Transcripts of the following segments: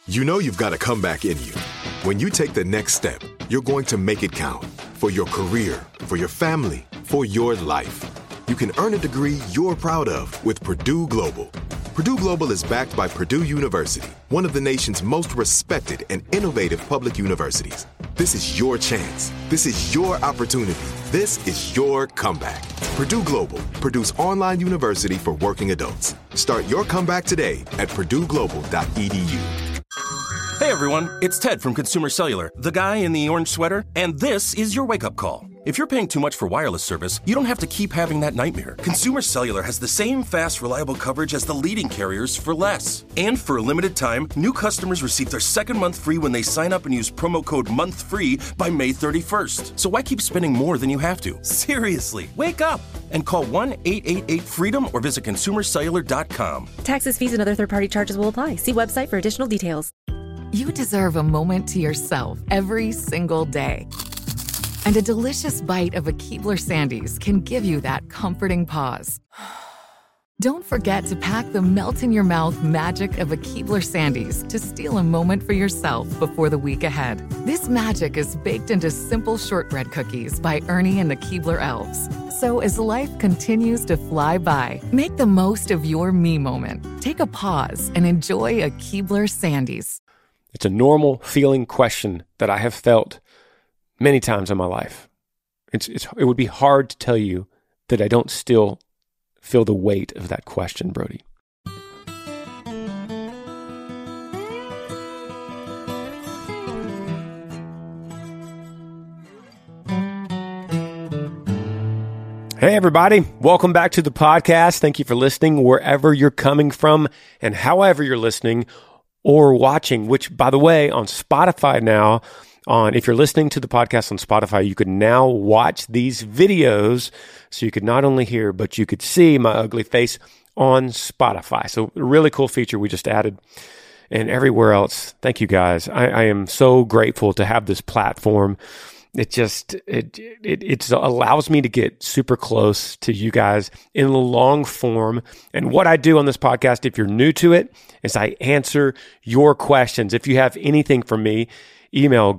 You know you've got a comeback in you. When you take the next step, you're going to make it count for your career, for your family, for your life. You can earn a degree you're proud of with Purdue Global. Purdue Global is backed by Purdue University, one of the nation's most respected and innovative public universities. This is your chance. This is your opportunity. This is your comeback. Purdue Global, Purdue's online university for working adults. Start your comeback today at purdueglobal.edu. Hey everyone, it's Ted from Consumer Cellular, the guy in the orange sweater, and this is your wake-up call. If you're paying too much for wireless service, you don't have to keep having that nightmare. Consumer Cellular has the same fast, reliable coverage as the leading carriers for less. And for a limited time, new customers receive their second month free when they sign up and use promo code MONTHFREE by May 31st. So why keep spending more than you have to? Seriously, wake up and call 1-888-FREEDOM or visit consumercellular.com. Taxes, fees, and other third-party charges will apply. See website for additional details. You deserve a moment to yourself every single day. And a delicious bite of a Keebler Sandies can give you that comforting pause. Don't forget to pack the melt-in-your-mouth magic of a Keebler Sandies to steal a moment for yourself before the week ahead. This magic is baked into simple shortbread cookies by Ernie and the Keebler Elves. So as life continues to fly by, make the most of your me moment. Take a pause and enjoy a Keebler Sandies. It's a normal feeling question that I have felt many times in my life. It would be hard to tell you that I don't still feel the weight of that question, Brody. Hey, everybody. Welcome back to the podcast. Thank you for listening wherever you're coming from and however you're listening or watching, which, by the way, on Spotify now, if you're listening to the podcast on Spotify, you can now watch these videos. So you could not only hear, but you could see my ugly face on Spotify. So a really cool feature we just added. And everywhere else, thank you guys. I am so grateful to have this platform. It allows me to get super close to you guys in the long form. And what I do on this podcast, if you're new to it, is I answer your questions. If you have anything for me, email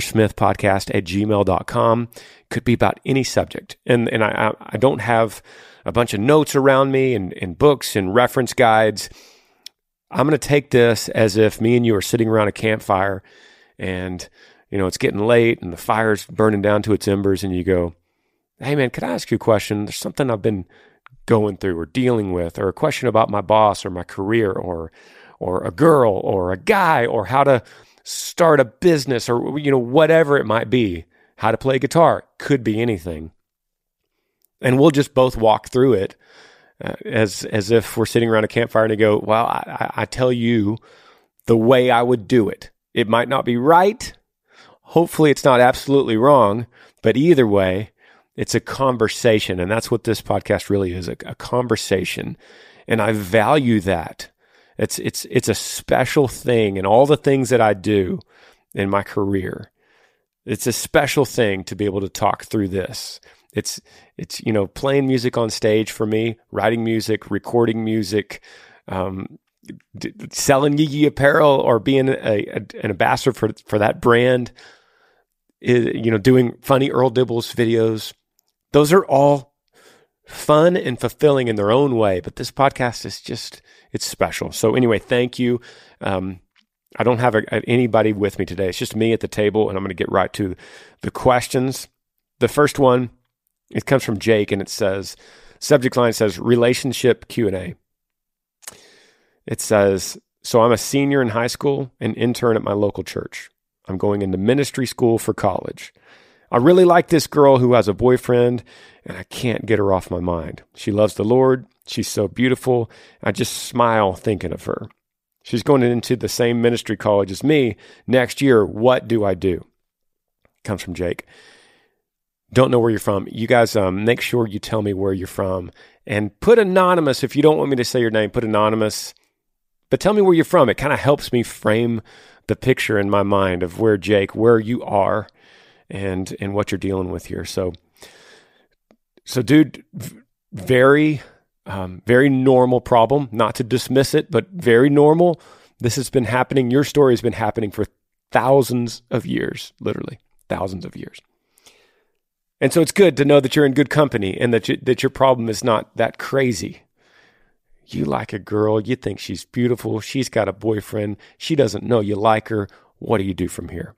grangersmithpodcast@gmail.com. Could be about any subject. And I don't have a bunch of notes around me and books and reference guides. I'm going to take this as if me and you are sitting around a campfire and it's getting late and the fire's burning down to its embers, and you go, hey man, can I ask you a question? There's something I've been going through or dealing with, or a question about my boss or my career or a girl or a guy, or how to start a business, or whatever it might be, how to play guitar, could be anything. And we'll just both walk through it as if we're sitting around a campfire and you go, well, I tell you the way I would do it. It might not be right. Hopefully it's not absolutely wrong, but either way, it's a conversation. And that's what this podcast really is, a conversation. And I value that. It's a special thing in all the things that I do in my career. It's a special thing to be able to talk through this. It's playing music on stage for me, writing music, recording music, selling Yee apparel, or being an ambassador for that brand. Doing funny Earl Dibbles videos. Those are all fun and fulfilling in their own way, but this podcast is it's special. So anyway, thank you. I don't have anybody with me today. It's just me at the table, and I'm going to get right to the questions. The first one, it comes from Jake, and it says, subject line says, relationship Q&A. It says, so I'm a senior in high school and intern at my local church. I'm going into ministry school for college. I really like this girl who has a boyfriend, and I can't get her off my mind. She loves the Lord. She's so beautiful. I just smile thinking of her. She's going into the same ministry college as me next year. What do I do? Comes from Jake. Don't know where you're from. You guys, make sure you tell me where you're from, and put anonymous. If you don't want me to say your name, put anonymous, but tell me where you're from. It kind of helps me frame the picture in my mind of where you are and what you're dealing with here. So dude, very normal problem, not to dismiss it, but very normal. This has been happening. Your story has been happening for thousands of years, literally thousands of years. And so it's good to know that you're in good company and that your problem is not that crazy. You like a girl, you think she's beautiful, she's got a boyfriend, she doesn't know you like her. What do you do from here?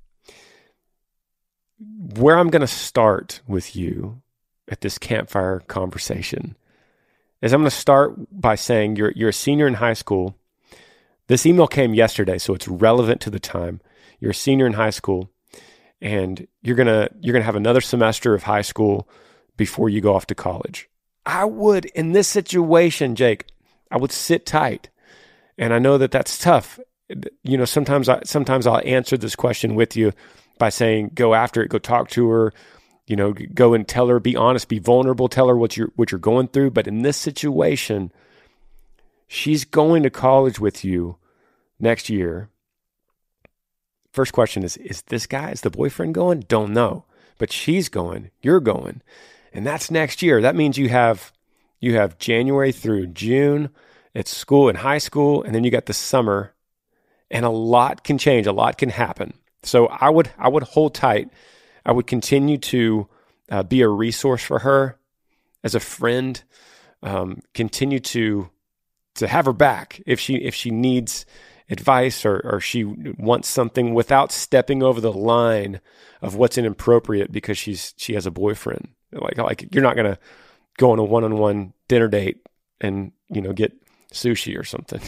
Where I'm going to start with you at this campfire conversation is I'm going to start by saying you're a senior in high school. This email came yesterday, so it's relevant to the time. You're a senior in high school, and you're gonna have another semester of high school before you go off to college. I would, in this situation, Jake, I would sit tight. And I know that that's tough. You know, sometimes I'll answer this question with you by saying, go after it, go talk to her, you know, go and tell her, be honest, be vulnerable, tell her what you're going through. But in this situation, she's going to college with you next year. First question is the boyfriend going? Don't know. But she's going, you're going. And that's next year. That means you have January through June at school, in high school, and then you got the summer, and a lot can change, a lot can happen. So I would hold tight. I would continue to be a resource for her as a friend. Continue to have her back if she needs advice or she wants something without stepping over the line of what's inappropriate because she has a boyfriend. Like you're not gonna go on a one-on-one dinner date and get sushi or something.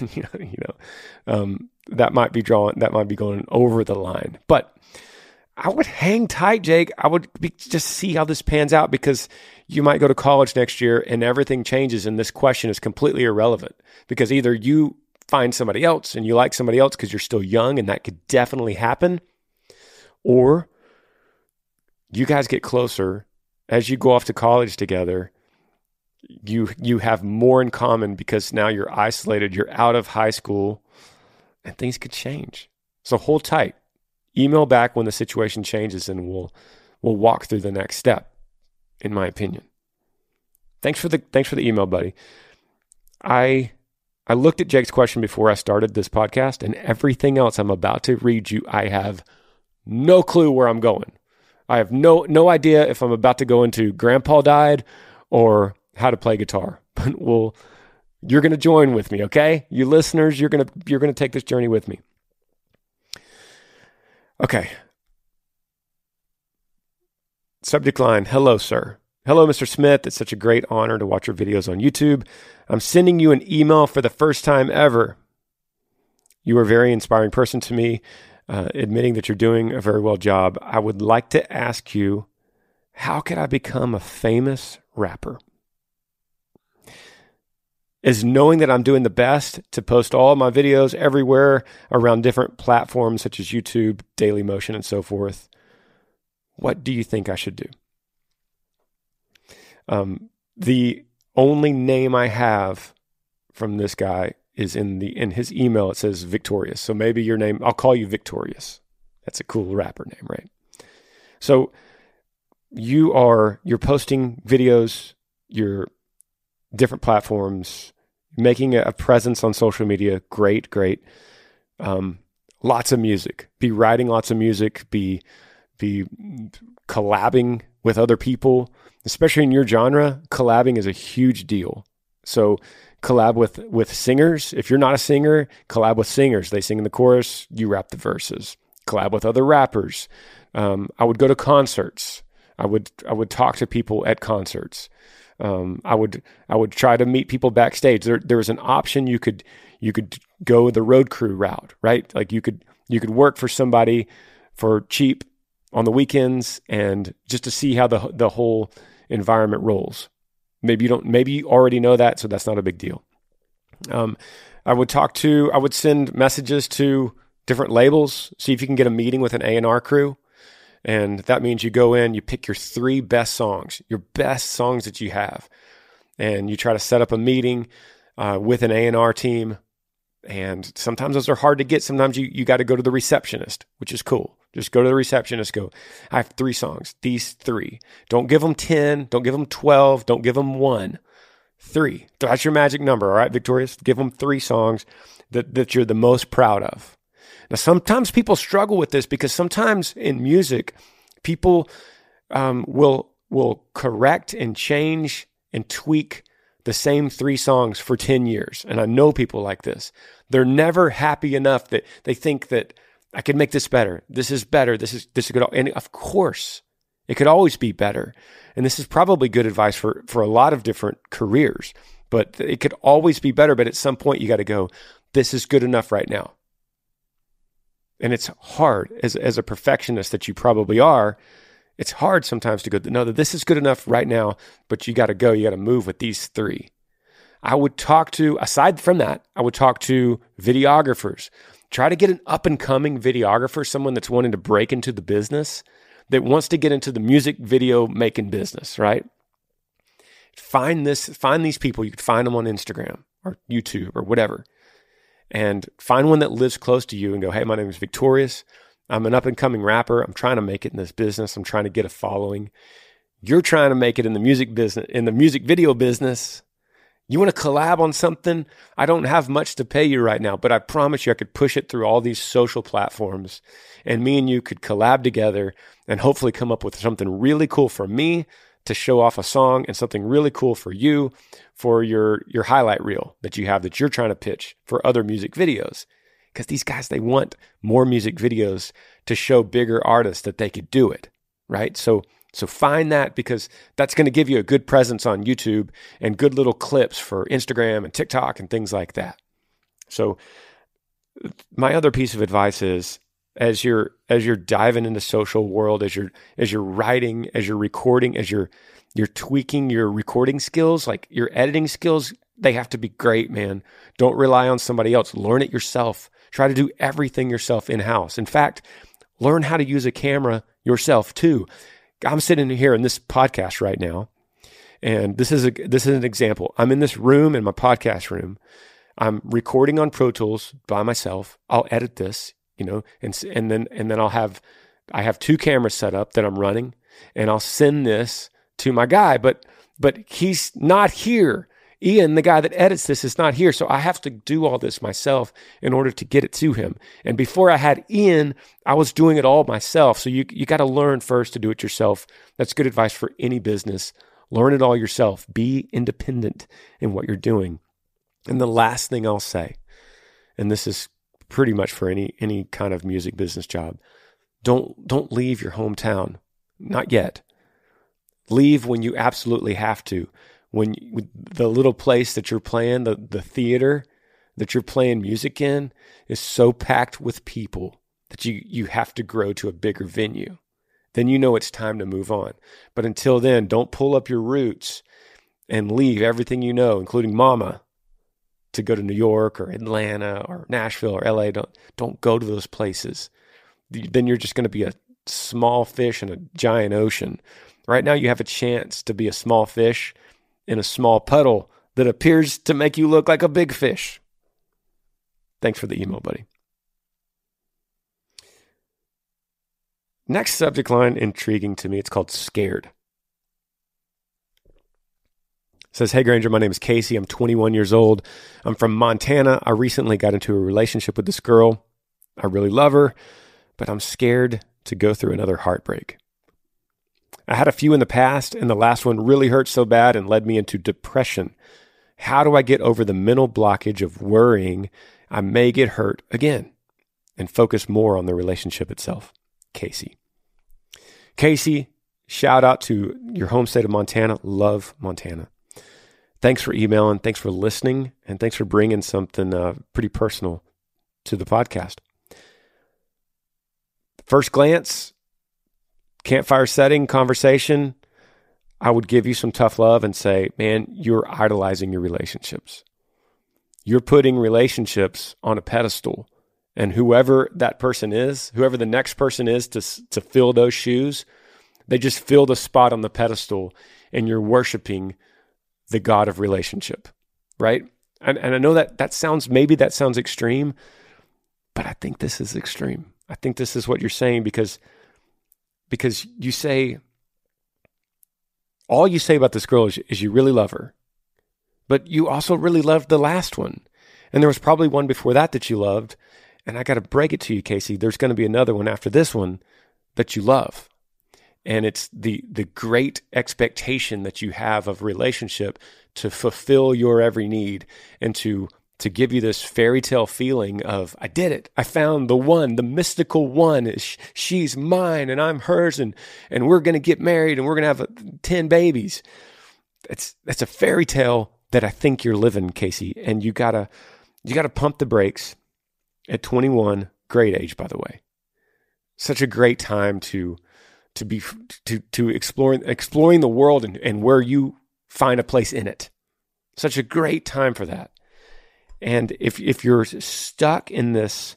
That might be going over the line. But I would hang tight, Jake. I would just see how this pans out, because you might go to college next year and everything changes and this question is completely irrelevant, because either you find somebody else and you like somebody else because you're still young, and that could definitely happen, or you guys get closer as you go off to college together. You have more in common because now you're isolated, you're out of high school, and things could change. So hold tight. Email back when the situation changes, and we'll walk through the next step, in my opinion. Thanks for the email, buddy. I looked at Jake's question before I started this podcast, and everything else I'm about to read you, I have no clue where I'm going. I have no idea if I'm about to go into Grandpa Died or how to play guitar. But you're going to join with me, okay? You listeners, you're going to take this journey with me. Okay. Subject line: hello, sir. Hello, Mr. Smith. It's such a great honor to watch your videos on YouTube. I'm sending you an email for the first time ever. You are a very inspiring person to me, admitting that you're doing a very well job. I would like to ask you, how could I become a famous rapper? Is knowing that I'm doing the best to post all of my videos everywhere around different platforms such as YouTube, Dailymotion, and so forth. What do you think I should do? The only name I have from this guy is in his email. It says Victorious. So maybe your name, I'll call you Victorious. That's a cool rapper name, right? So you're posting videos, you're different platforms, making a presence on social media. Great. Lots of music. Be writing lots of music. Be collabing with other people, especially in your genre. Collabing is a huge deal. So collab with singers. If you're not a singer, collab with singers. They sing in the chorus, you rap the verses. Collab with other rappers. I would go to concerts. I would talk to people at concerts. I would try to meet people backstage. There was an option. You could go the road crew route, right? Like you could work for somebody for cheap on the weekends, and just to see how the whole environment rolls. Maybe you already know that, so that's not a big deal. I would send messages to different labels, see if you can get a meeting with an A&R crew. And that means you go in, you pick your 3 best songs, your best songs that you have, and you try to set up a meeting with an A&R team. And sometimes those are hard to get. Sometimes you got to go to the receptionist, which is cool. Just go to the receptionist, go, I have 3 songs, these 3. Don't give them 10, don't give them 12, don't give them 1. 3. That's your magic number, all right, Victorious? Give them 3 songs. that you're the most proud of. Now, sometimes people struggle with this because sometimes in music, people will correct and change and tweak the same 3 songs for 10 years. And I know people like this. They're never happy enough that they think that I could make this better. This is better. This is good. And of course, it could always be better. And this is probably good advice for a lot of different careers, but it could always be better. But at some point you got to go, this is good enough right now. And it's hard as a perfectionist that you probably are. It's hard sometimes to go, no, this is good enough right now, but you got to go. You got to move with these 3. Aside from that, I would talk to videographers. Try to get an up-and-coming videographer, someone that's wanting to break into the business, that wants to get into the music video making business, right? Find these people. You could find them on Instagram or YouTube or whatever. And find one that lives close to you and go, hey, my name is Victorious. I'm an up-and-coming rapper. I'm trying to make it in this business. I'm trying to get a following. You're trying to make it in the music business, in the music video business. You want to collab on something? I don't have much to pay you right now, but I promise you I could push it through all these social platforms, and me and you could collab together and hopefully come up with something really cool for me to show off a song, and something really cool for you for your highlight reel that you have that you're trying to pitch for other music videos. Because these guys, they want more music videos to show bigger artists that they could do it, right? So find that, because that's going to give you a good presence on YouTube and good little clips for Instagram and TikTok and things like that. So my other piece of advice is, as you're diving into social world, as you're writing, as you're recording, as you're tweaking your recording skills, like your editing skills, they have to be great, man. Don't rely on somebody else. Learn it yourself. Try to do everything yourself in-house. In fact, learn how to use a camera yourself too. I'm sitting here in this podcast right now, and this is an example. I'm in this room, in my podcast room. I'm recording on Pro Tools by myself. I'll edit this, and then I have 2 cameras set up that I'm running, and I'll send this to my guy, but he's not here. Ian, the guy that edits this, is not here. So I have to do all this myself in order to get it to him. And before I had Ian, I was doing it all myself. So you got to learn first to do it yourself. That's good advice for any business. Learn it all yourself. Be independent in what you're doing. And the last thing I'll say, and this is pretty much for any kind of music business job, don't leave your hometown. Not yet. Leave when you absolutely have to. When the little place that you're playing, the theater that you're playing music in, is so packed with people that you have to grow to a bigger venue. Then you know it's time to move on. But until then, don't pull up your roots and leave everything you know, including mama, to go to New York or Atlanta or Nashville or LA. Don't go to those places. Then you're just going to be a small fish in a giant ocean. Right now you have a chance to be a small fish in a small puddle that appears to make you look like a big fish. Thanks for the email, buddy. Next subject line, intriguing to me. It's called scared. It says, hey Granger, my name is Casey. I'm 21 years old. I'm from Montana. I recently got into a relationship with this girl. I really love her, but I'm scared to go through another heartbreak. I had a few in the past, and the last one really hurt so bad and led me into depression. How do I get over the mental blockage of worrying I may get hurt again and focus more on the relationship itself? Casey. Casey, shout out to your home state of Montana. Love Montana. Thanks for emailing. Thanks for listening. And thanks for bringing something pretty personal to the podcast. First glance, campfire setting, conversation, I would give you some tough love and say, man, you're idolizing your relationships. You're putting relationships on a pedestal. And whoever that person is, whoever the next person is to fill those shoes, they just filled a spot on the pedestal, and you're worshiping the God of relationship, right? And I know that sounds extreme, but I think this is extreme. I think this is what you're saying because you say, all you say about this girl is you really love her, but you also really love the last one. And there was probably one before that you loved. And I got to break it to you, Casey. There's going to be another one after this one that you love. And it's the great expectation that you have of a relationship to fulfill your every need and to give you this fairy tale feeling of, I did it. I found the one, the mystical one. She's mine and I'm hers, and we're going to get married and we're going to have 10 babies. That's a fairy tale that I think you're living, Casey. And you gotta pump the brakes at 21. Great age, by the way. Such a great time to exploring the world and where you find a place in it. Such a great time for that. And if you're stuck in this,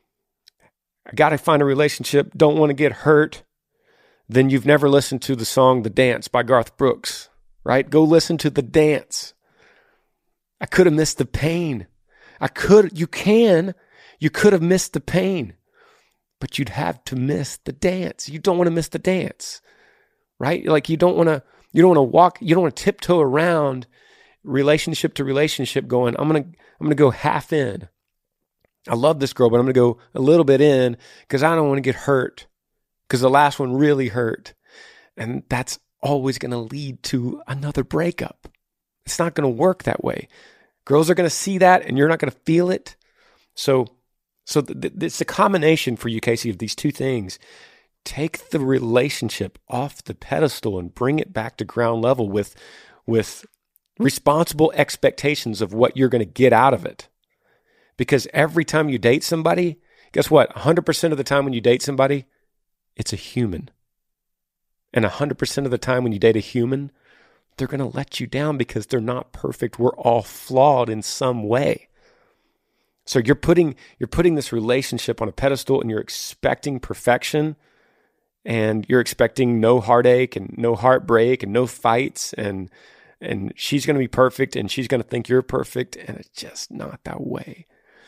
I got to find a relationship, don't want to get hurt, then you've never listened to the song The Dance by Garth Brooks, right? Go listen to The Dance. I could have missed the pain. You could have missed the pain, but you'd have to miss the dance. You don't want to miss the dance, right? Like you don't want to tiptoe around relationship to relationship going, I'm going to go half in. I love this girl, but I'm going to go a little bit in because I don't want to get hurt because the last one really hurt. And that's always going to lead to another breakup. It's not going to work that way. Girls are going to see that and you're not going to feel it. So it's a combination for you, Casey, of these two things. Take the relationship off the pedestal and bring it back to ground level with responsible expectations of what you're going to get out of it. Because every time you date somebody, guess what? 100% of the time when you date somebody, it's a human. And 100% of the time when you date a human, they're going to let you down because they're not perfect. We're all flawed in some way. So you're putting this relationship on a pedestal and you're expecting perfection and you're expecting no heartache and no heartbreak and no fights and she's going to be perfect and she's going to think you're perfect, and it's just not that way.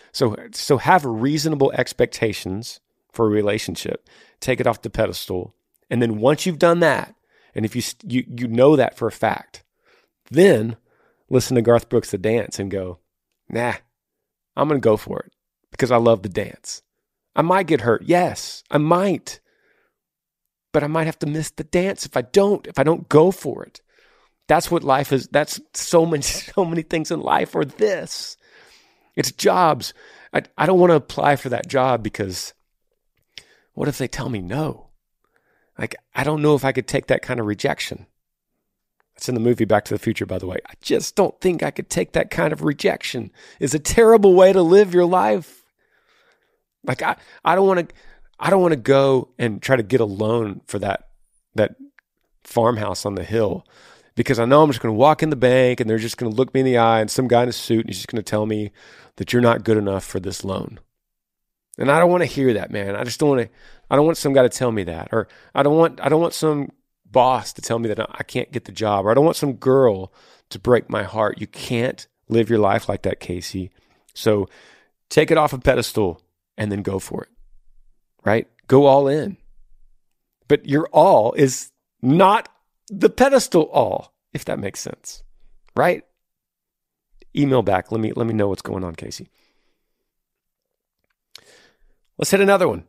So have reasonable expectations for a relationship. Take it off the pedestal. And then once you've done that, and if you know that for a fact, then listen to Garth Brooks' The Dance and go, nah, I'm going to go for it because I love the dance. I might get hurt. Yes, I might. But I might have to miss the dance if I don't go for it. That's what life is. That's so many things in life are this. It's jobs. I don't want to apply for that job because what if they tell me no? Like, I don't know if I could take that kind of rejection. That's in the movie Back to the Future, by the way. I just don't think I could take that kind of rejection. It's a terrible way to live your life. Like, I don't want to go and try to get a loan for that farmhouse on the hill because I know I'm just going to walk in the bank and they're just going to look me in the eye and some guy in a suit and he's just going to tell me that you're not good enough for this loan. And I don't want to hear that, man. I don't want some guy to tell me that, or I don't want some boss to tell me that I can't get the job, or I don't want some girl to break my heart. You can't live your life like that, Casey. So take it off a pedestal and then go for it, right? Go all in. But your all is not the pedestal all, if that makes sense, right? Email back. Let me know what's going on, Casey. Let's hit another one.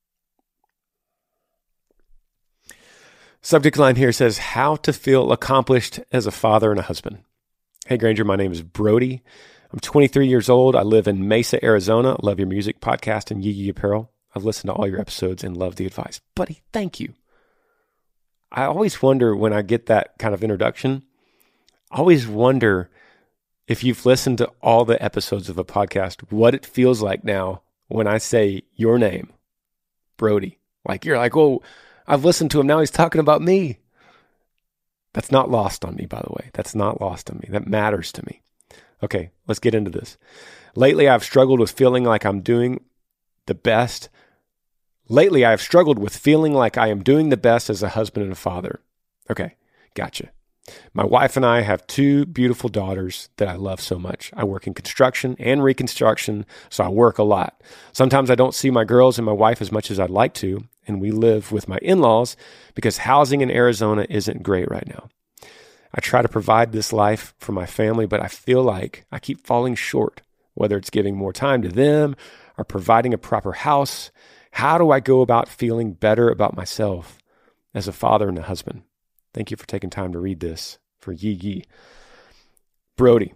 Subject line here says, how to feel accomplished as a father and a husband. Hey, Granger, my name is Brody. I'm 23 years old. I live in Mesa, Arizona. Love your music, podcast, and Yee Yee Apparel. I've listened to all your episodes and love the advice. Buddy, thank you. I always wonder when I get that kind of introduction, I always wonder if you've listened to all the episodes of a podcast, what it feels like now when I say your name, Brody. Like, you're like, oh, I've listened to him. Now he's talking about me. That's not lost on me, by the way. That's not lost on me. That matters to me. Okay, let's get into this. Lately, I've struggled with feeling like I'm doing the best. Lately, I have struggled with feeling like I am doing the best as a husband and a father. Okay, gotcha. My wife and I have two beautiful daughters that I love so much. I work in construction and reconstruction, so I work a lot. Sometimes I don't see my girls and my wife as much as I'd like to, and we live with my in-laws because housing in Arizona isn't great right now. I try to provide this life for my family, but I feel like I keep falling short whether it's giving more time to them or providing a proper house. How do I go about feeling better about myself as a father and a husband? Thank you for taking time to read this for Yi. Brody,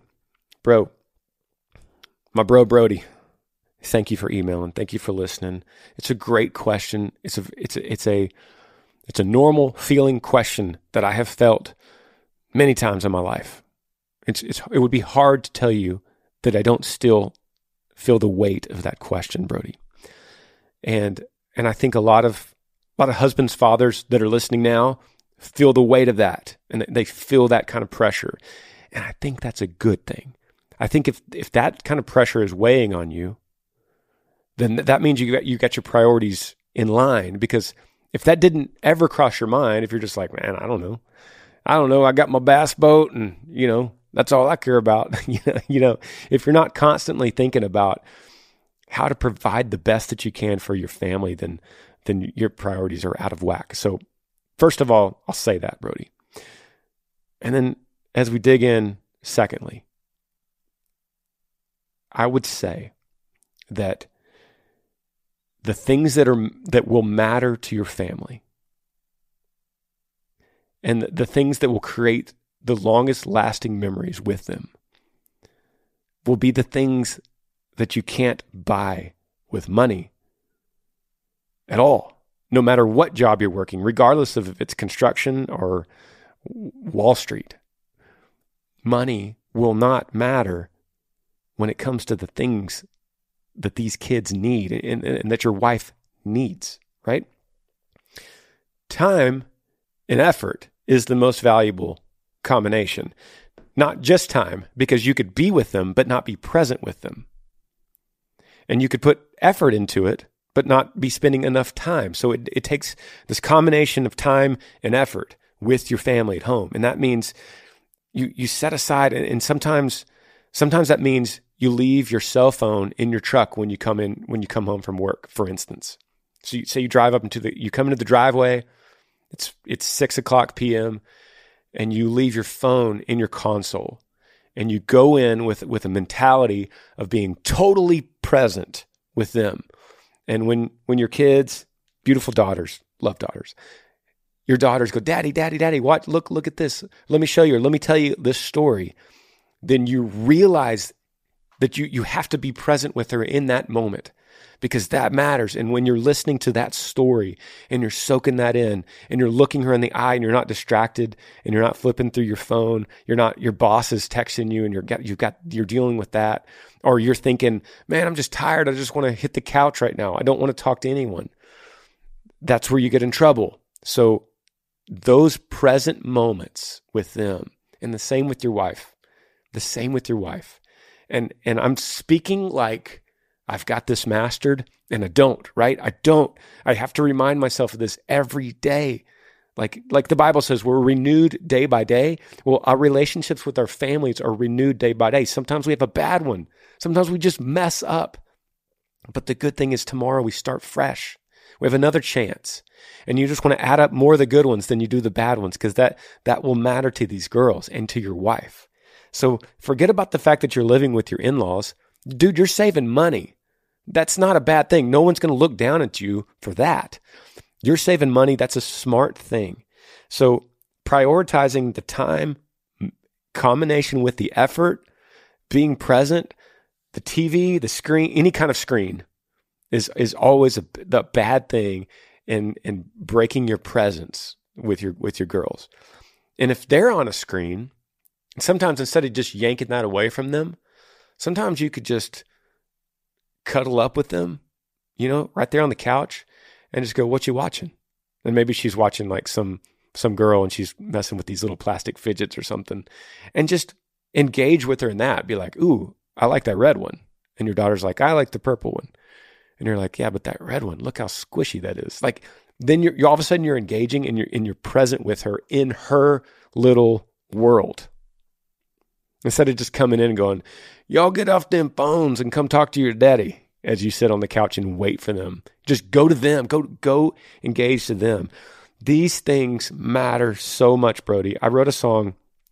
my bro Brody, thank you for emailing. Thank you for listening. It's a great question. It's a normal feeling question that I have felt many times in my life. It would be hard to tell you that I don't still feel the weight of that question, Brody. And I think a lot of husbands, fathers that are listening now feel the weight of that, and they feel that kind of pressure. And I think that's a good thing. I think if that kind of pressure is weighing on you, then that means you got your priorities in line. Because if that didn't ever cross your mind, if you're just like, man, I don't know, I got my bass boat, and that's all I care about. If you're not constantly thinking about how to provide the best that you can for your family, then your priorities are out of whack. So first of all, I'll say that, Brody. And then as we dig in, secondly, I would say that the things that will matter to your family and the things that will create the longest lasting memories with them will be the things that you can't buy with money at all, no matter what job you're working, regardless of if it's construction or Wall Street. Money will not matter when it comes to the things that these kids need and that your wife needs, right? Time and effort is the most valuable combination. Not just time, because you could be with them but not be present with them. And you could put effort into it but not be spending enough time. So it takes this combination of time and effort with your family at home. And that means you set aside, and sometimes that means you leave your cell phone in your truck when you come home from work, for instance. So you say you drive up you come into the driveway, it's 6:00 p.m., and you leave your phone in your console, and you go in with a mentality of being totally present with them. And when your kids, beautiful daughters, love daughters, your daughters go, Daddy, Daddy, Daddy, watch, look at this. Let me show you, or let me tell you this story. Then you realize that you have to be present with her in that moment, because that matters. And when you're listening to that story and you're soaking that in and you're looking her in the eye and you're not distracted and you're not flipping through your phone, your boss is texting you and you're dealing with that, or you're thinking, man, I'm just tired. I just want to hit the couch right now. I don't want to talk to anyone. That's where you get in trouble. So those present moments with them, and the same with your wife, And I'm speaking like I've got this mastered, and I don't, right? I have to remind myself of this every day. Like the Bible says, we're renewed day by day. Well, our relationships with our families are renewed day by day. Sometimes we have a bad one. Sometimes we just mess up. But the good thing is tomorrow we start fresh. We have another chance. And you just want to add up more of the good ones than you do the bad ones, because that will matter to these girls and to your wife. So forget about the fact that you're living with your in-laws. Dude, you're saving money. That's not a bad thing. No one's going to look down at you for that. You're saving money. That's a smart thing. So prioritizing the time, combination with the effort, being present, the TV, the screen, any kind of screen is always the bad thing in breaking your presence with your girls. And if they're on a screen, sometimes instead of just yanking that away from them, sometimes you could just cuddle up with them, right there on the couch, and just go, what you watching? And maybe she's watching like some girl and she's messing with these little plastic fidgets or something, and just engage with her in that. Be like, ooh, I like that red one. And your daughter's like, I like the purple one. And you're like, yeah, but that red one, look how squishy that is. Like, then you're all of a sudden you're engaging and you're present with her in her little world. Instead of just coming in and going, y'all get off them phones and come talk to your daddy, as you sit on the couch and wait for them. Just go to them. Go engage to them. These things matter so much, Brody. I wrote a song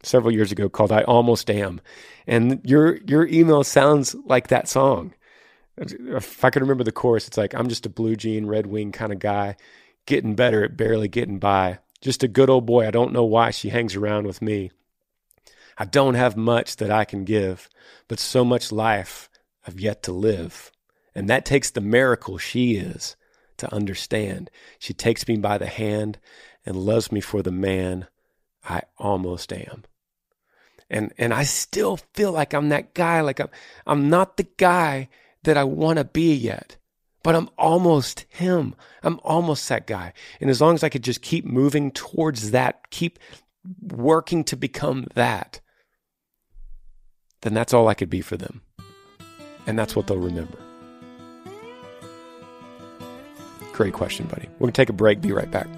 several years ago called I Almost Am. And your email sounds like that song. If I could remember the chorus, it's like, I'm just a blue jean, red wing kind of guy, getting better at barely getting by. Just a good old boy. I don't know why she hangs around with me. I don't have much that I can give, but so much life I've yet to live. And that takes the miracle she is to understand. She takes me by the hand and loves me for the man I almost am. And I still feel like I'm that guy. Like I'm not the guy that I want to be yet, but I'm almost him. I'm almost that guy. And as long as I could just keep moving towards that, keep working to become that, then that's all I could be for them. And that's what they'll remember. Great question, buddy. We're going to take a break. Be right back.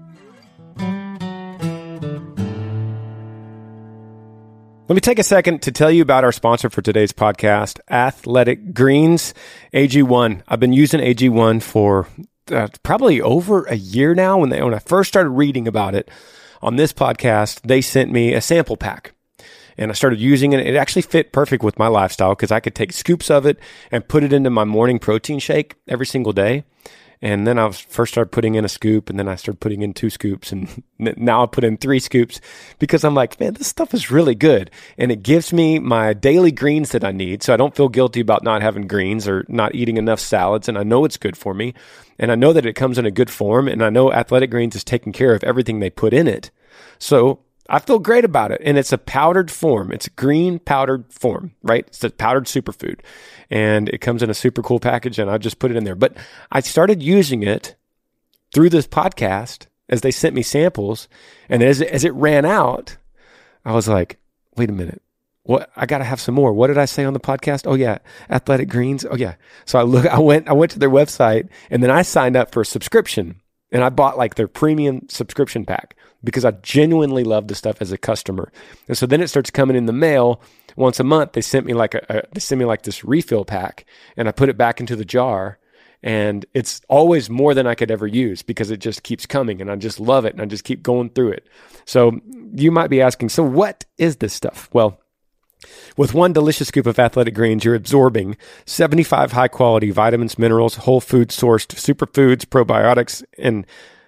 Let me take a second to tell you about our sponsor for today's podcast, Athletic Greens, AG1. I've been using AG1 for probably over a year now. When I first started reading about it on this podcast, they sent me a sample pack. And I started using it. It actually fit perfect with my lifestyle because I could take scoops of it and put it into my morning protein shake every single day. And then I first started putting in a scoop, and then I started putting in 2 scoops, and now I put in 3 scoops because I'm like, man, this stuff is really good. And it gives me my daily greens that I need, so I don't feel guilty about not having greens or not eating enough salads, and I know it's good for me. And I know that it comes in a good form, and I know Athletic Greens is taking care of everything they put in it. So I feel great about it. And it's a powdered form. It's a green powdered form, right? It's a powdered superfood. And it comes in a super cool package, and I just put it in there. But I started using it through this podcast as they sent me samples. And as it ran out, I was like, wait a minute. What? I got to have some more. What did I say on the podcast? Oh yeah. Athletic Greens. Oh yeah. So I went to their website, and then I signed up for a subscription. And I bought like their premium subscription pack because I genuinely love the stuff as a customer. And so then it starts coming in the mail once a month. They sent me like this refill pack, and I put it back into the jar, and it's always more than I could ever use because it just keeps coming, and I just love it, and I just keep going through it. So you might be asking, so what is this stuff? Well, with one delicious scoop of Athletic Greens, you're absorbing 75 high-quality vitamins, minerals, whole food sourced superfoods, probiotics, and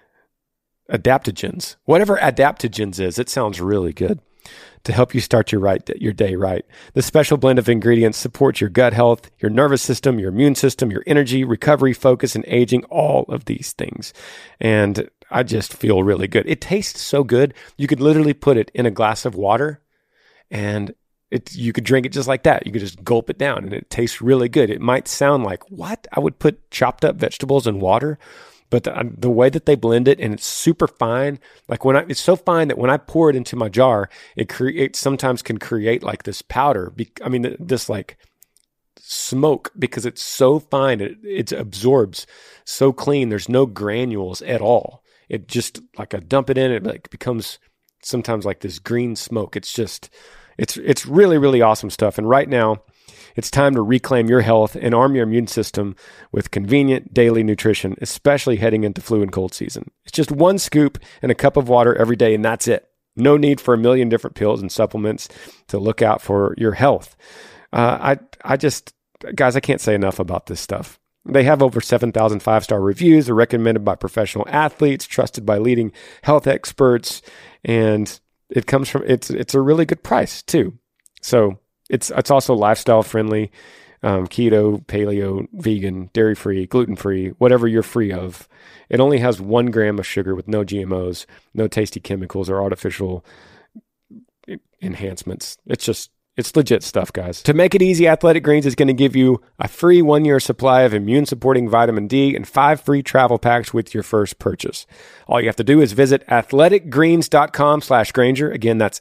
adaptogens. Whatever adaptogens is, it sounds really good to help you start your day right. The special blend of ingredients supports your gut health, your nervous system, your immune system, your energy, recovery, focus, and aging, all of these things. And I just feel really good. It tastes so good. You could literally put it in a glass of water, and you could drink it just like that. You could just gulp it down, and it tastes really good. It might sound like, what? I would put chopped up vegetables in water, but the way that they blend it, and it's super fine. Like it's so fine that when I pour it into my jar, it sometimes can create like this powder. This like smoke, because it's so fine. It absorbs so clean. There's no granules at all. It just, like, I dump it in, it like becomes sometimes like this green smoke. It's really, really awesome stuff. And right now, it's time to reclaim your health and arm your immune system with convenient daily nutrition, especially heading into flu and cold season. It's just 1 scoop and a cup of water every day, and that's it. No need for a million different pills and supplements to look out for your health. Guys, I can't say enough about this stuff. They have over 7,000 5-star reviews. They're recommended by professional athletes, trusted by leading health experts, and it's a really good price too. So it's also lifestyle friendly, keto, paleo, vegan, dairy free, gluten free, whatever you're free of. It only has 1 gram of sugar with no GMOs, no tasty chemicals or artificial enhancements. It's legit stuff, guys. To make it easy, Athletic Greens is going to give you a free 1-year supply of immune-supporting vitamin D and 5 free travel packs with your first purchase. All you have to do is visit athleticgreens.com/Granger. Again, that's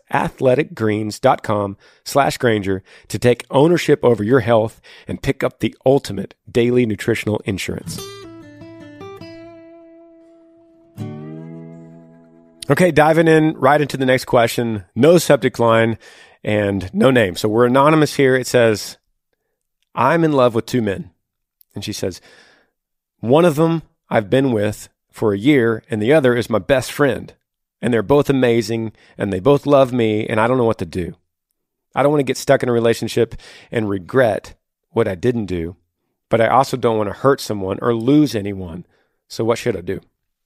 athleticgreens.com/Granger to take ownership over your health and pick up the ultimate daily nutritional insurance. Okay, diving in right into the next question. No subject line and no name. So we're anonymous here. It says, I'm in love with 2 men. And she says, one of them I've been with for a year, and the other is my best friend. and they're both amazing and they both love me and I don't know what to do. I don't want to get stuck in a relationship and regret what I didn't do, but I also don't want to hurt someone or lose anyone. So what should I do?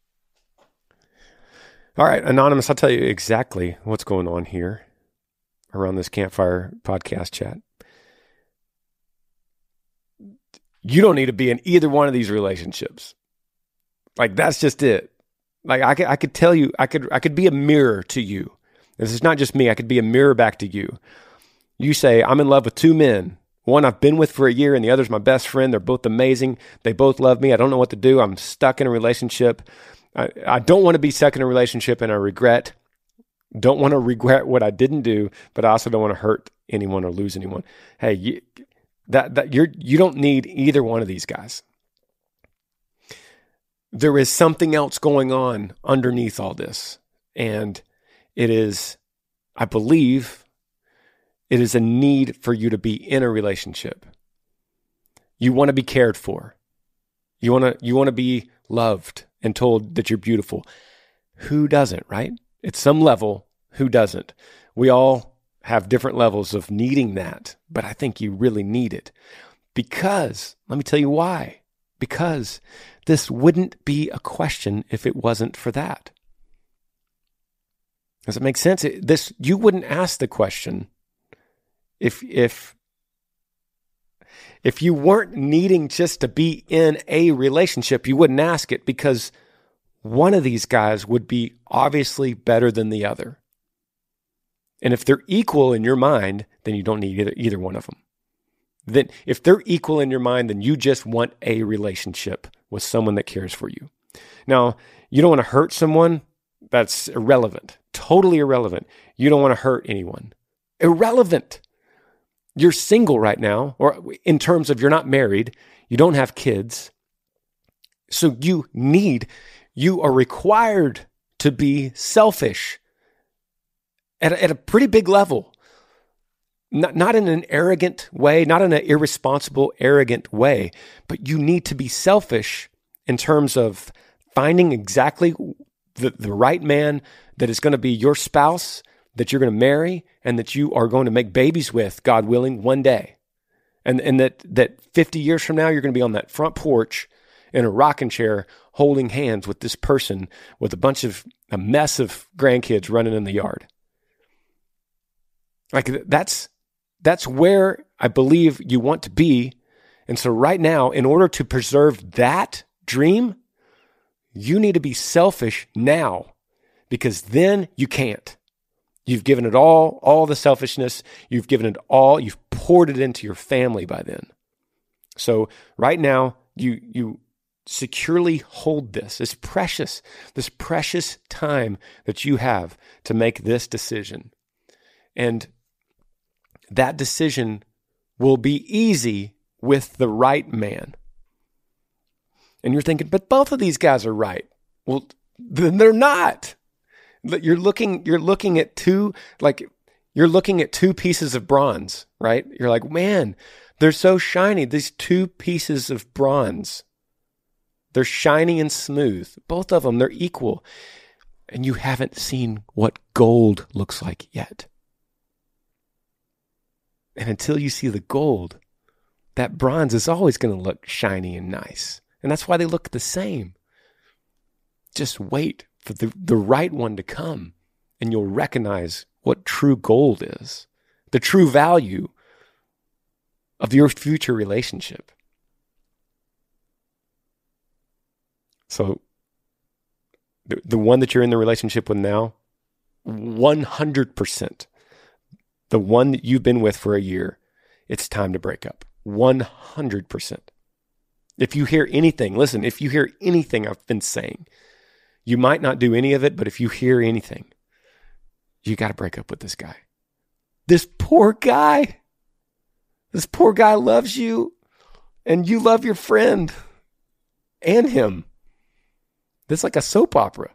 All right, Anonymous, I'll tell you exactly what's going on here around this Campfire podcast chat. You don't need to be in either one of these relationships. Like, that's just it. Like, I could tell you, I could be a mirror to you. This is not just me. I could be a mirror back to you. You say, I'm in love with two men. One I've been with for a year and the other's my best friend. They're both amazing. They both love me. I don't know what to do. I'm stuck in a relationship. I don't want to be stuck in a relationship, and I don't want to regret what I didn't do, but I also don't want to hurt anyone or lose anyone. Hey, you don't need either one of these guys. There is something else going on underneath all this, and it is, I believe, it is a need for you to be in a relationship. You want to be cared for. You want to be loved and told that you're beautiful. Who doesn't, right? At some level, who doesn't? We all have different levels of needing that, but I think you really need it. Because, let me tell you why. Because this wouldn't be a question if it wasn't for that. Does it make sense? You wouldn't ask the question if you weren't needing just to be in a relationship. You wouldn't ask it, because one of these guys would be obviously better than the other. And if they're equal in your mind, then you don't need either one of them. Then if they're equal in your mind, then you just want a relationship with someone that cares for you. Now, you don't want to hurt someone. That's irrelevant. Totally irrelevant. You don't want to hurt anyone. Irrelevant. You're single right now, or in terms of you're not married, you don't have kids. So you are required to be selfish at a pretty big level. Not in an arrogant way, not in an irresponsible, arrogant way, but you need to be selfish in terms of finding exactly the right man that is going to be your spouse, that you're going to marry, and that you are going to make babies with, God willing, one day. And that 50 years from now, you're going to be on that front porch in a rocking chair holding hands with this person with a mess of grandkids running in the yard. Like, that's where I believe you want to be. And so right now, in order to preserve that dream, you need to be selfish now, because then you can't. You've given it all the selfishness. You've given it all. You've poured it into your family by then. So right now, you securely hold this precious time that you have to make this decision. And that decision will be easy with the right man. And you're thinking, but both of these guys are right. Well, then they're not. You're looking at two pieces of bronze, right? You're like, man, they're so shiny. These two pieces of bronze, they're shiny and smooth. Both of them, they're equal. And you haven't seen what gold looks like yet. And until you see the gold, that bronze is always going to look shiny and nice. And that's why they look the same. Just wait for the right one to come, and you'll recognize what true gold is, the true value of your future relationship. So the one that you're in the relationship with now, 100%, the one that you've been with for a year, it's time to break up. 100%. If you hear anything, listen, if you hear anything I've been saying, you might not do any of it, but if you hear anything, you got to break up with this guy. This poor guy loves you, and you love your friend and him. This is like a soap opera.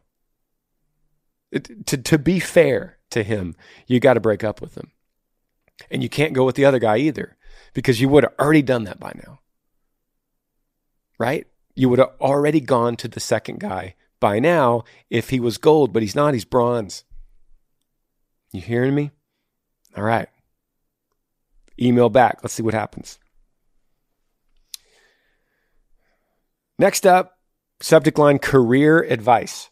To be fair to him, you got to break up with him. And you can't go with the other guy either, because you would have already done that by now. Right? You would have already gone to the second guy by now if he was gold, but he's not. He's bronze. You hearing me? All right. Email back. Let's see what happens. Next up, subject line, career advice.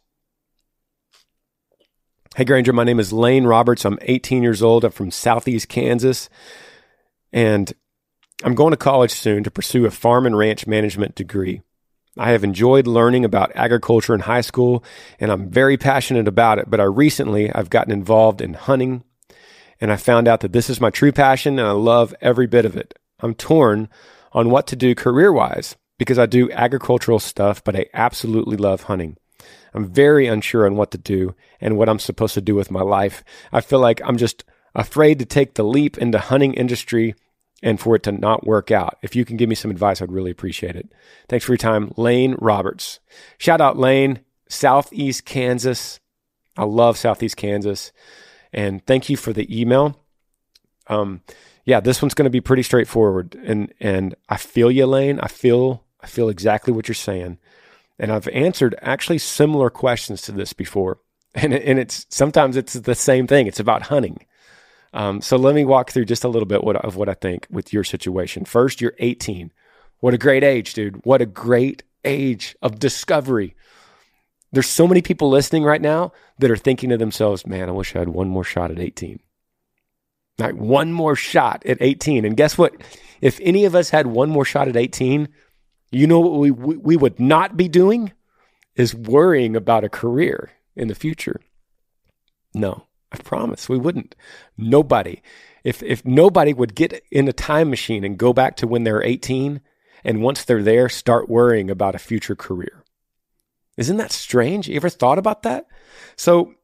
Hey, Granger, my name is Lane Roberts. I'm 18 years old. I'm from Southeast Kansas, and I'm going to college soon to pursue a farm and ranch management degree. I have enjoyed learning about agriculture in high school, and I'm very passionate about it, but I've gotten involved in hunting, and I found out that this is my true passion, and I love every bit of it. I'm torn on what to do career-wise because I do agricultural stuff, but I absolutely love hunting. I'm very unsure on what to do and what I'm supposed to do with my life. I feel like I'm just afraid to take the leap into hunting industry and for it to not work out. If you can give me some advice, I'd really appreciate it. Thanks for your time, Lane Roberts. Shout out, Lane, Southeast Kansas. I love Southeast Kansas. And thank you for the email. This one's going to be pretty straightforward. And I feel you, Lane. I feel exactly what you're saying. And I've answered actually similar questions to this before. And it's sometimes it's the same thing. It's about hunting. So let me walk through just a little bit of what I think with your situation. First, you're 18. What a great age, dude. What a great age of discovery. There's so many people listening right now that are thinking to themselves, man, I wish I had one more shot at 18. Like one more shot at 18. And guess what? If any of us had one more shot at 18, you know what we would not be doing is worrying about a career in the future. No, I promise we wouldn't. Nobody. If nobody would get in a time machine and go back to when they're 18, and once they're there, start worrying about a future career. Isn't that strange? You ever thought about that? So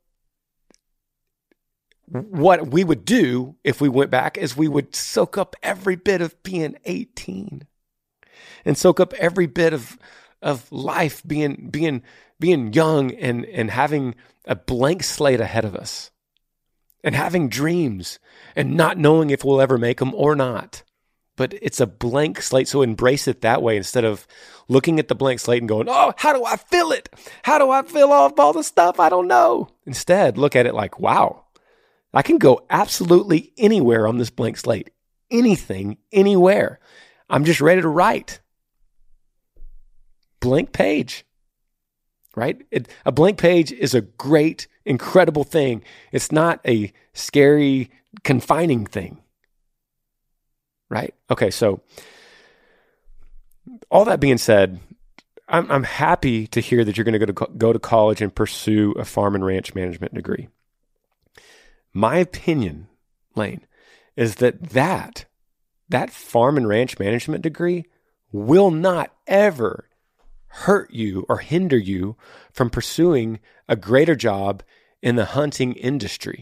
what we would do if we went back is we would soak up every bit of being 18 and soak up every bit of life being young and having a blank slate ahead of us and having dreams and not knowing if we'll ever make them or not. But it's a blank slate, so embrace it that way instead of looking at the blank slate and going, oh, how do I fill it? How do I fill off all the stuff I don't know? Instead, look at it like, wow, I can go absolutely anywhere on this blank slate. Anything, anywhere. I'm just ready to write. Blank page, right? A blank page is a great, incredible thing. It's not a scary, confining thing. Right? Okay, so all that being said, I'm happy to hear that you're going to go to college and pursue a farm and ranch management degree. My opinion, Lane, is that farm and ranch management degree will not ever hurt you or hinder you from pursuing a greater job in the hunting industry.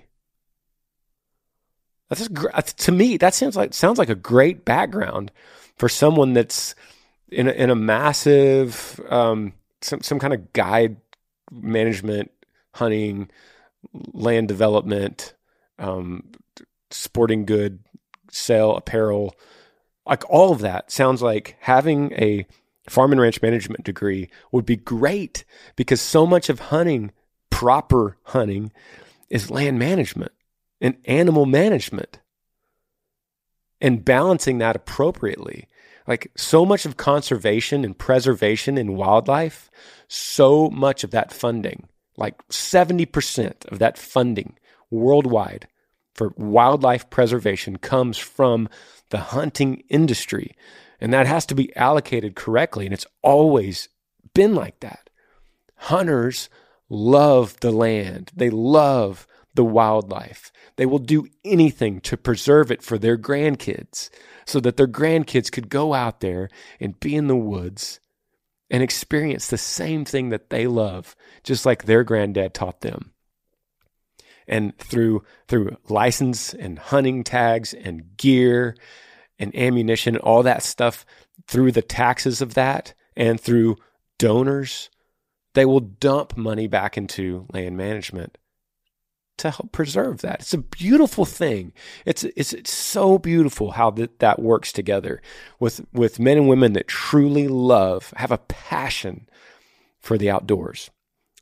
To me, that sounds like a great background for someone that's in a massive some kind of guide management, hunting, land development, sporting good, sale, apparel, like all of that sounds like having a farm and ranch management degree would be great because so much of hunting, proper hunting, is land management and animal management and balancing that appropriately. Like so much of conservation and preservation in wildlife, so much of that funding, like 70% of that funding worldwide for wildlife preservation comes from the hunting industry. And that has to be allocated correctly. And it's always been like that. Hunters love the land. They love the wildlife. They will do anything to preserve it for their grandkids so that their grandkids could go out there and be in the woods and experience the same thing that they love, just like their granddad taught them. And through license and hunting tags and gear and ammunition, all that stuff, through the taxes of that and through donors, they will dump money back into land management to help preserve that. It's a beautiful thing. It's so beautiful how that works together with men and women that truly have a passion for the outdoors.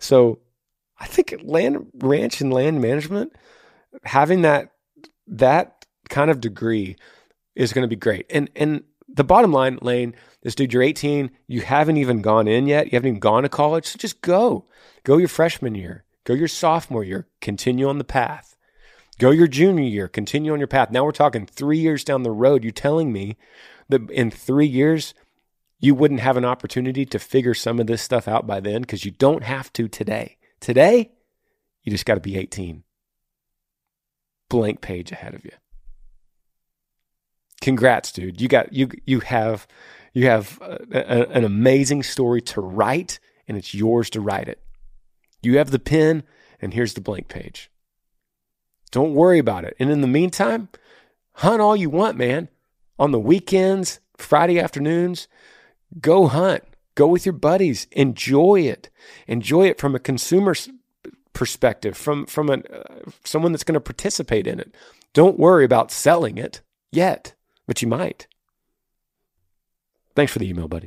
So I think ranch and land management, having that kind of degree is going to be great. And the bottom line, Lane, is, dude, you're 18. You haven't even gone in yet. You haven't even gone to college. So just go. Go your freshman year. Go your sophomore year. Continue on the path. Go your junior year. Continue on your path. Now we're talking 3 years down the road. You're telling me that in 3 years, you wouldn't have an opportunity to figure some of this stuff out by then, because you don't have to today. Today, you just got to be 18. Blank page ahead of you. Congrats, dude. You have an amazing story to write, and it's yours to write it. You have the pen, and here's the blank page. Don't worry about it. And in the meantime, hunt all you want, man. On the weekends, Friday afternoons, go hunt. Go with your buddies. Enjoy it. Enjoy it from a consumer's perspective, from someone that's going to participate in it. Don't worry about selling it yet, but you might. Thanks for the email, buddy.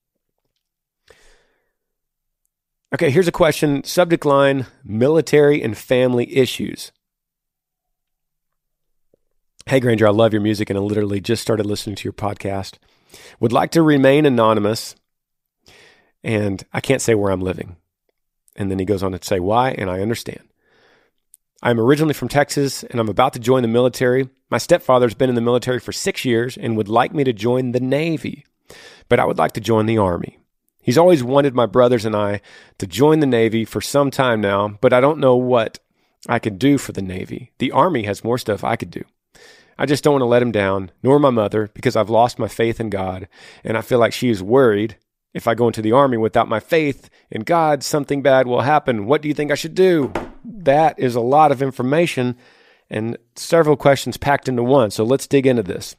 Okay, here's a question. Subject line, military and family issues. Hey, Granger, I love your music and I literally just started listening to your podcast. Would like to remain anonymous, and I can't say where I'm living. And then he goes on to say why, and I understand. I'm originally from Texas, and I'm about to join the military. My stepfather's been in the military for 6 years and would like me to join the Navy, but I would like to join the Army. He's always wanted my brothers and I to join the Navy for some time now, but I don't know what I could do for the Navy. The Army has more stuff I could do. I just don't want to let him down, nor my mother, because I've lost my faith in God, and I feel like she is worried if I go into the Army without my faith in God, something bad will happen. What do you think I should do? That is a lot of information and several questions packed into one, so let's dig into this.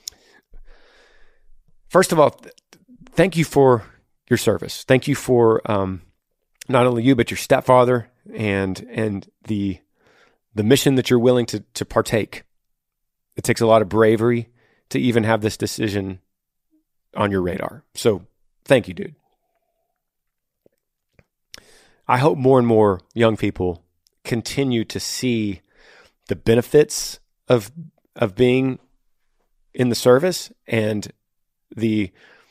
First of all, thank you for your service. Thank you for not only you, but your stepfather and the mission that you're willing to partake. It takes a lot of bravery to even have this decision on your radar. So thank you, dude. I hope more and more young people continue to see the benefits of being in the service and the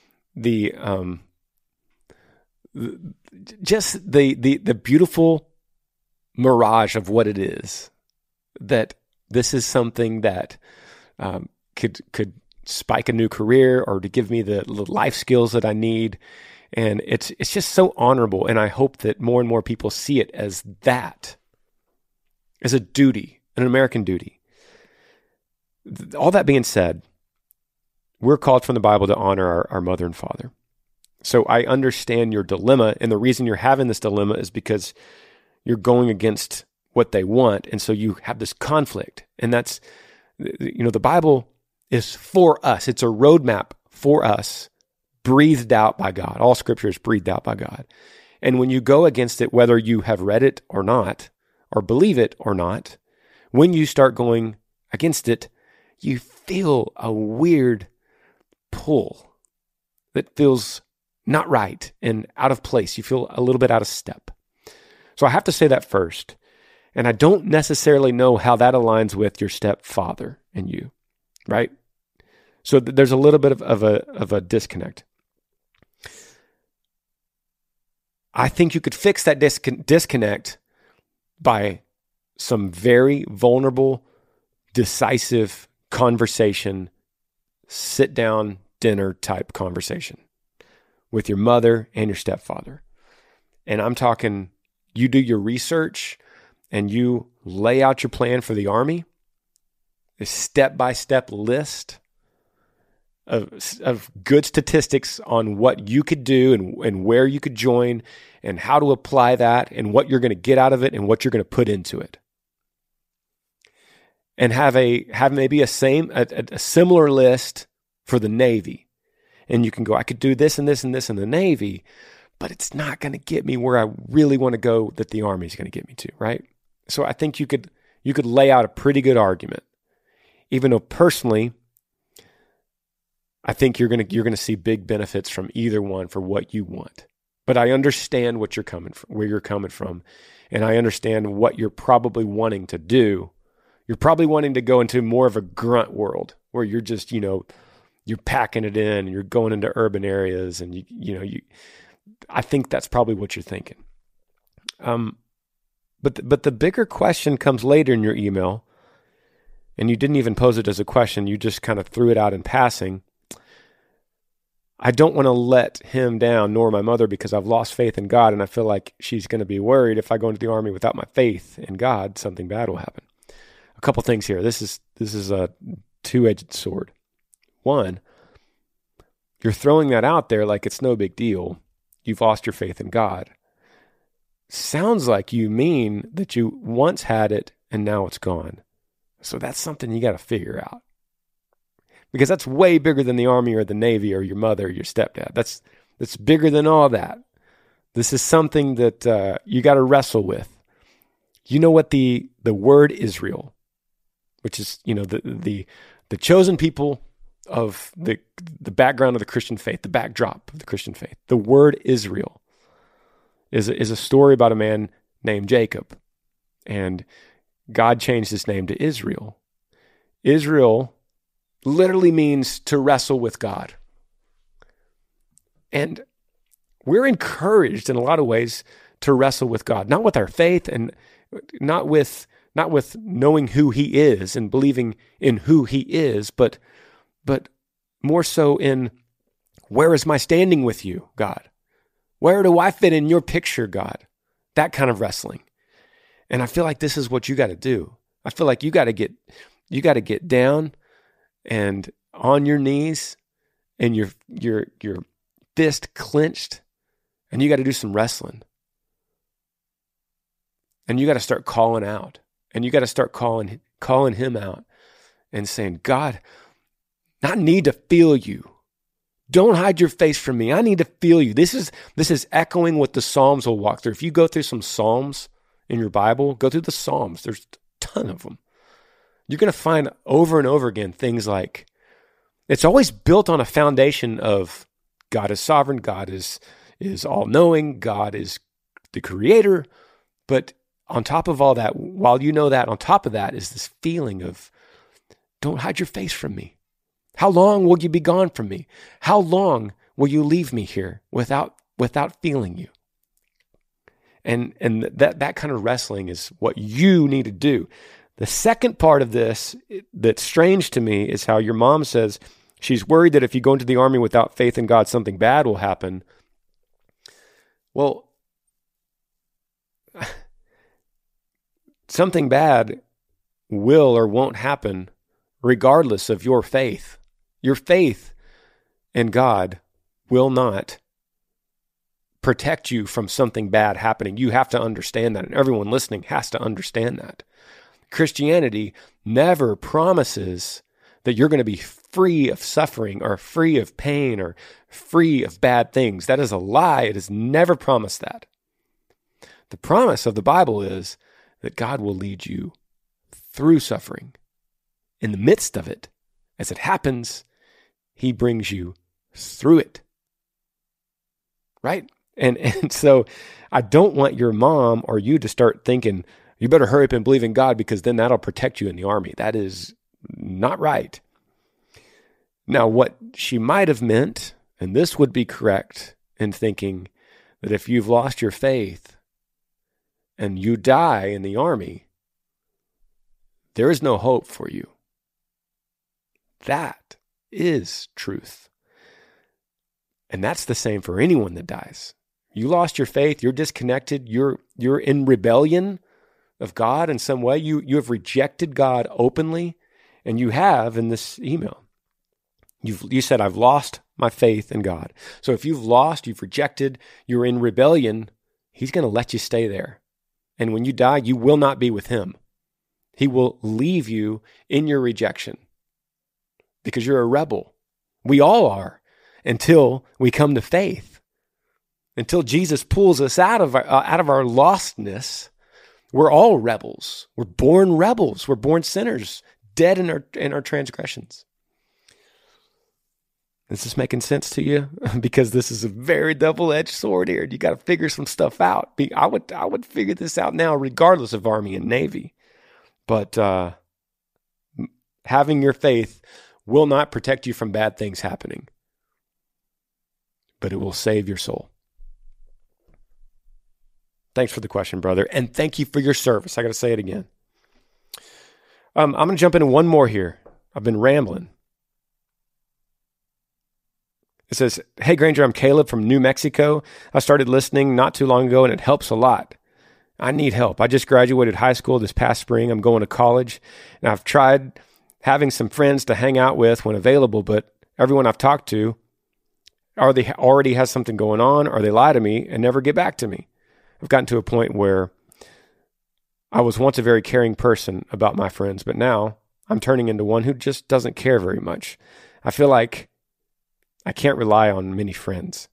beautiful mirage of what it is, that this is something that could spike a new career or to give me the life skills that I need. And it's just so honorable. And I hope that more and more people see it as that, as a duty, an American duty. All that being said, we're called from the Bible to honor our mother and father. So I understand your dilemma. And the reason you're having this dilemma is because you're going against what they want. And so you have this conflict. And that's, the Bible is for us. It's a roadmap for us, breathed out by God. All scripture is breathed out by God. And when you go against it, whether you have read it or not, or believe it or not, when you start going against it, you feel a weird pull that feels not right and out of place. You feel a little bit out of step. So I have to say that first. And I don't necessarily know how that aligns with your stepfather and you, right? So there's a little bit of a disconnect. I think you could fix that disconnect by some very vulnerable, decisive conversation, sit down, dinner type conversation with your mother and your stepfather. And I'm talking, you do your research and you lay out your plan for the Army, a step-by-step list of good statistics on what you could do and where you could join and how to apply that and what you're going to get out of it and what you're going to put into it. And have maybe a similar list for the Navy. And you can go, I could do this and this and this in the Navy, but it's not going to get me where I really want to go that the Army is going to get me to, right? So I think you could lay out a pretty good argument, even though personally, I think you're going to see big benefits from either one for what you want. but I understand what you're coming from, where you're coming from, and I understand what you're probably wanting to do. You're probably wanting to go into more of a grunt world where you're just, you're packing it in and you're going into urban areas, and I think that's probably what you're thinking. But the bigger question comes later in your email, and you didn't even pose it as a question. You just kind of threw it out in passing. I don't want to let him down, nor my mother, because I've lost faith in God, and I feel like she's going to be worried if I go into the army without my faith in God, something bad will happen. A couple things here. This is a two-edged sword. One, you're throwing that out there like it's no big deal. You've lost your faith in God. Sounds like you mean that you once had it and now it's gone. So that's something you got to figure out. Because that's way bigger than the Army or the Navy or your mother or your stepdad. That's bigger than all that. This is something that you got to wrestle with. You know what the word Israel, which is the chosen people of the background of the Christian faith, the backdrop of the Christian faith. The word Israel is a story about a man named Jacob, and God changed his name to Israel. Israel literally means to wrestle with God. And we're encouraged in a lot of ways to wrestle with God, not with our faith and not with knowing who he is and believing in who he is, but more so in, where is my standing with you, God? Where do I fit in your picture, God? That kind of wrestling. And I feel like this is what you got to do. I feel like you got to get down and on your knees and your fist clenched, and you got to do some wrestling. And you got to start calling out, and you got to start calling him out and saying, God, I need to feel you. Don't hide your face from me. I need to feel you. This is echoing what the Psalms will walk through. If you go through some Psalms in your Bible, go through the Psalms. There's a ton of them. You're going to find over and over again things like, it's always built on a foundation of God is sovereign, God is all-knowing, God is the creator. But on top of all that, while you know that, on top of that is this feeling of, don't hide your face from me. How long will you be gone from me? How long will you leave me here without feeling you? And that kind of wrestling is what you need to do. The second part of this that's strange to me is how your mom says she's worried that if you go into the army without faith in God, something bad will happen. Well, something bad will or won't happen regardless of your faith. Your faith in God will not protect you from something bad happening. You have to understand that, and everyone listening has to understand that. Christianity never promises that you're going to be free of suffering or free of pain or free of bad things. That is a lie. It has never promised that. The promise of the Bible is that God will lead you through suffering. In the midst of it, as it happens, he brings you through it. Right? And so I don't want your mom or you to start thinking, you better hurry up and believe in God because then that'll protect you in the army. That is not right. Now, what she might have meant, and this would be correct, in thinking that if you've lost your faith and you die in the army, there is no hope for you. That is truth. And that's the same for anyone that dies. You lost your faith, you're disconnected, you're in rebellion of God in some way. You have rejected God openly, and you have in this email. You said, I've lost my faith in God. So if you've rejected, you're in rebellion, he's going to let you stay there. And when you die, you will not be with him. He will leave you in your rejection because you're a rebel. We all are until we come to faith. Until Jesus pulls us out of our lostness. We're all rebels. We're born rebels. We're born sinners, dead in our transgressions. Is this making sense to you? Because this is a very double-edged sword here. You got to figure some stuff out. I would figure this out now, regardless of Army and Navy. But having your faith will not protect you from bad things happening, but it will save your soul. Thanks for the question, brother. And thank you for your service. I got to say it again. I'm going to jump into one more here. I've been rambling. It says, hey, Granger, I'm Caleb from New Mexico. I started listening not too long ago, and it helps a lot. I need help. I just graduated high school this past spring. I'm going to college, and I've tried having some friends to hang out with when available, but everyone I've talked to, they already has something going on, or they lie to me and never get back to me. I've gotten to a point where I was once a very caring person about my friends, but now I'm turning into one who just doesn't care very much. I feel like I can't rely on many friends.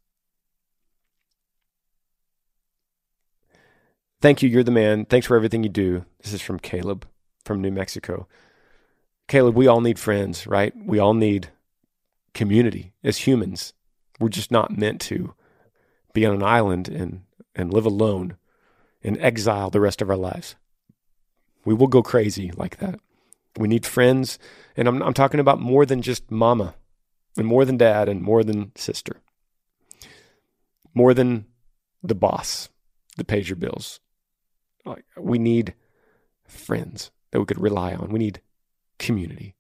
Thank you. You're the man. Thanks for everything you do. This is from Caleb from New Mexico. Caleb, we all need friends, right? We all need community as humans. We're just not meant to be on an island and live alone in exile the rest of our lives. We will go crazy like that. We need friends. And I'm talking about more than just mama, and more than dad, and more than sister. More than the boss that pays your bills. We need friends that we could rely on. We need community.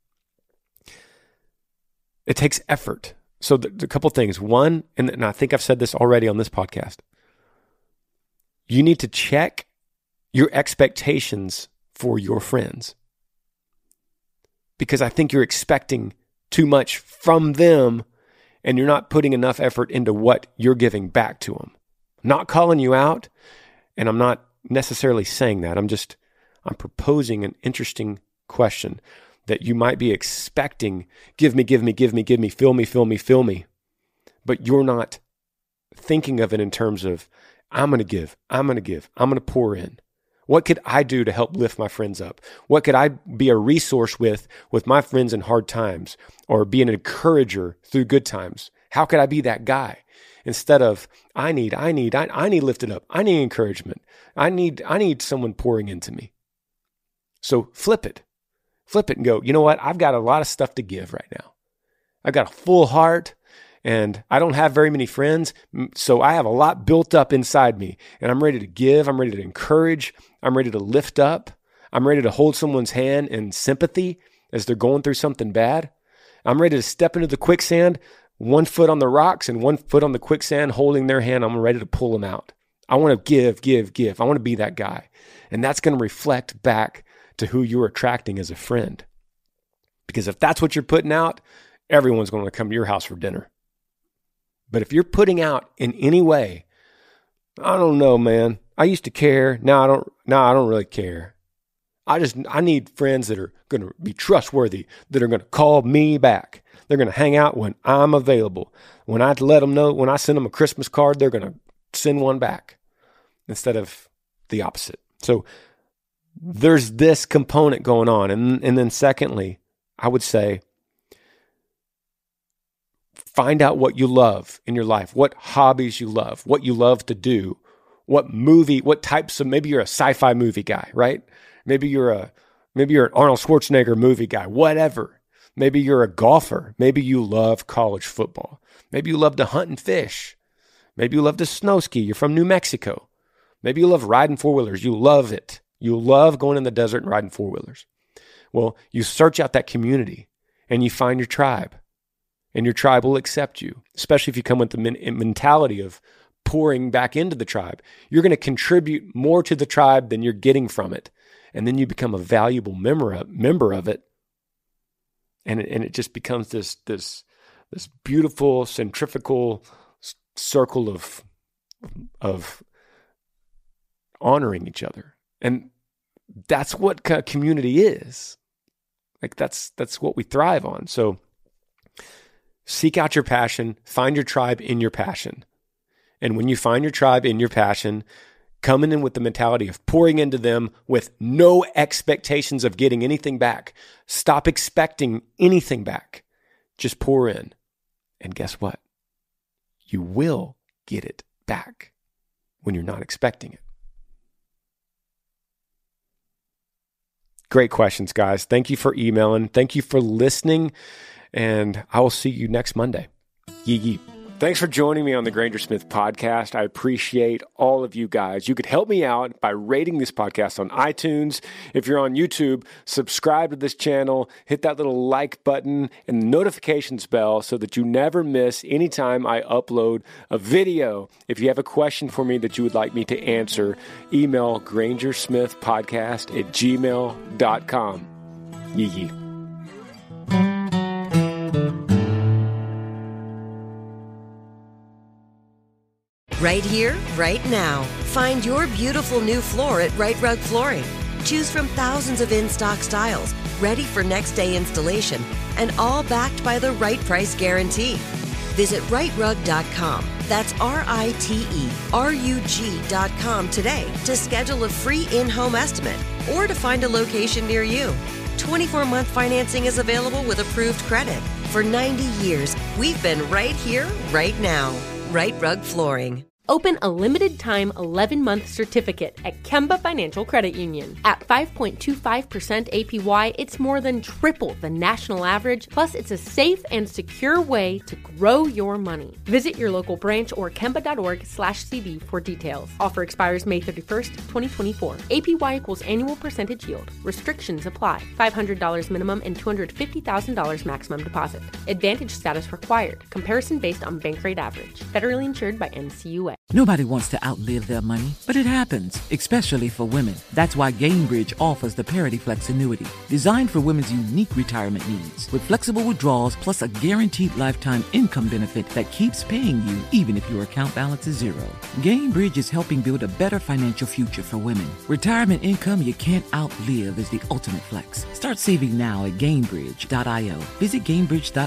It takes effort. So a couple things. One, and I think I've said this already on this podcast, you need to check your expectations for your friends. Because I think you're expecting too much from them, and you're not putting enough effort into what you're giving back to them. I'm not calling you out, and I'm not necessarily saying that. I'm proposing an interesting question that you might be expecting. Give me, fill me. But you're not thinking of it in terms of, I'm going to give, I'm going to pour in. What could I do to help lift my friends up? What could I be a resource with my friends in hard times, or be an encourager through good times? How could I be that guy? Instead of, I need lifted up. I need encouragement. I need someone pouring into me. So flip it and go, you know what? I've got a lot of stuff to give right now. I've got a full heart, and I don't have very many friends, so I have a lot built up inside me, and I'm ready to give. I'm ready to encourage. I'm ready to lift up. I'm ready to hold someone's hand in sympathy as they're going through something bad. I'm ready to step into the quicksand, 1 foot on the rocks and 1 foot on the quicksand, holding their hand. I'm ready to pull them out. I want to give. I want to be that guy. And that's going to reflect back to who you're attracting as a friend. Because if that's what you're putting out, everyone's going to come to your house for dinner. But if you're putting out in any way, I don't know, man. I used to care. Now I don't really care. I need friends that are going to be trustworthy, that are going to call me back. They're going to hang out when I'm available. When I let them know, when I send them a Christmas card, they're going to send one back instead of the opposite. So there's this component going on. And then secondly, I would say, find out what you love in your life, what hobbies you love, what you love to do, what types of, maybe you're a sci-fi movie guy, right? Maybe you're an Arnold Schwarzenegger movie guy, whatever. Maybe you're a golfer. Maybe you love college football. Maybe you love to hunt and fish. Maybe you love to snow ski. You're from New Mexico. Maybe you love riding four-wheelers. You love it. You love going in the desert and riding four-wheelers. Well, you search out that community and you find your tribe. And your tribe will accept you, especially if you come with the mentality of pouring back into the tribe. You're going to contribute more to the tribe than you're getting from it. And then you become a valuable member of it. And it just becomes this beautiful centrifugal circle of honoring each other. And that's what community is. Like that's what we thrive on. So seek out your passion, find your tribe in your passion. And when you find your tribe in your passion, coming in with the mentality of pouring into them with no expectations of getting anything back. Stop expecting anything back. Just pour in. And guess what? You will get it back when you're not expecting it. Great questions, guys. Thank you for emailing. Thank you for listening. And I will see you next Monday. Yee yee. Thanks for joining me on the Granger Smith podcast. I appreciate all of you guys. You could help me out by rating this podcast on iTunes. If you're on YouTube, subscribe to this channel, hit that little like button and the notifications bell so that you never miss any time I upload a video. If you have a question for me that you would like me to answer, email grangersmithpodcast@gmail.com. Yee yee. Right here, right now. Find your beautiful new floor at Rite Rug Flooring. Choose from thousands of in-stock styles, ready for next day installation, and all backed by the right price guarantee. Visit riterug.com. That's RITERUG.com today to schedule a free in-home estimate or to find a location near you. 24-month financing is available with approved credit. For 90 years, we've been right here, right now. Rite Rug Flooring. Open a limited-time 11-month certificate at Kemba Financial Credit Union. At 5.25% APY, it's more than triple the national average, plus it's a safe and secure way to grow your money. Visit your local branch or kemba.org/cb for details. Offer expires May 31st, 2024. APY equals annual percentage yield. Restrictions apply. $500 minimum and $250,000 maximum deposit. Advantage status required. Comparison based on bank rate average. Federally insured by NCUA. Nobody wants to outlive their money, but it happens, especially for women. That's why Gainbridge offers the Parity Flex annuity, designed for women's unique retirement needs, with flexible withdrawals plus a guaranteed lifetime income benefit that keeps paying you even if your account balance is zero. Gainbridge is helping build a better financial future for women. Retirement income you can't outlive is the ultimate flex. Start saving now at Gainbridge.io. Visit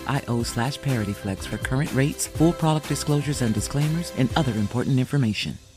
Gainbridge.io/ParityFlex for current rates, full product disclosures and disclaimers, and other important information.